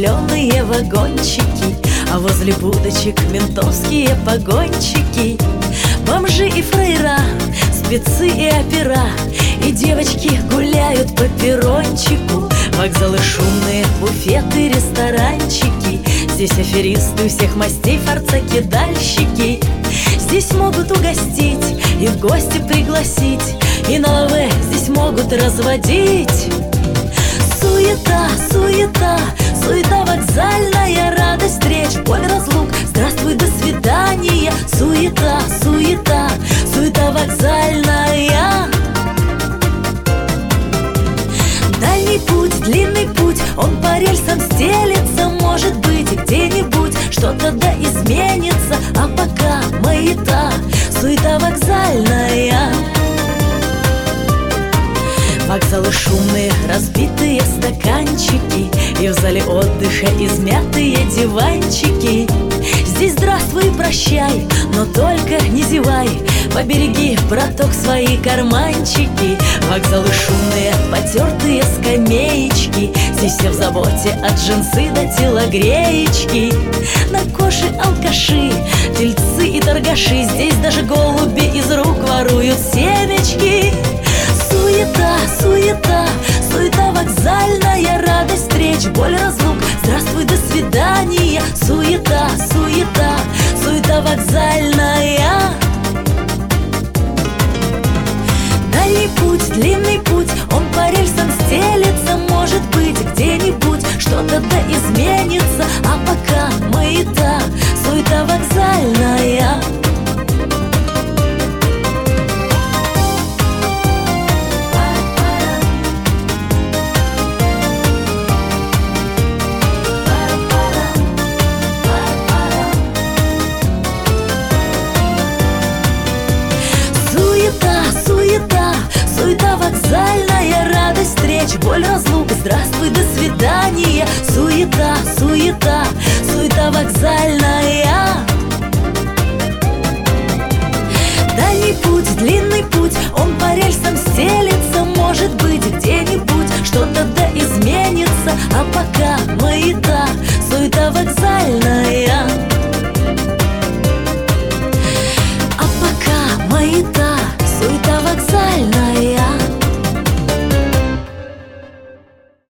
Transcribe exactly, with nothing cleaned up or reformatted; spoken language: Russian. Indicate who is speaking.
Speaker 1: зеленые вагончики, а возле будочек ментовские погонщики. Бомжи и фрейра, спецы и опера, и девочки гуляют по перрончику. Вокзалы шумные, буфеты, ресторанчики. Здесь аферисты всех мастей, форца-кидальщики. Здесь могут угостить и в гости пригласить, и на ЛВ здесь могут разводить. Суета, суета, суета вокзальная, радость встреч, боль разлук, здравствуй, до свидания. Суета, суета, суета вокзальная. Дальний путь, длинный путь, он по рельсам стелется. Может быть, где-нибудь что-то да изменится, а пока маята, суета вокзальная. Вокзалы шумные, разбитые стаканчики, и в зале отдыха измятые диванчики. Здесь здравствуй и прощай, но только не зевай, побереги, браток, свои карманчики. Вокзалы шумные, потертые скамеечки, здесь все в заботе от джинсы до телогреечки. На коше алкаши, дельцы и торгаши, здесь даже голуби из рук воруют семечки. Суета, суета, суета вокзальная, радость встреч, боль разлук, здравствуй, до свидания. Суета, суета, суета вокзальная. Дальний путь, длинный путь, он по рельсам стелется. Может быть, где-нибудь что-то да изменится, а пока маята, суета вокзальная. Суета, суета вокзальная, радость встреч, боль разлук, здравствуй, до свидания. Суета, суета, суета вокзальная. Дальний путь, длинный путь, он по рельсам стелется. Может быть, где-нибудь что-то да изменится, а пока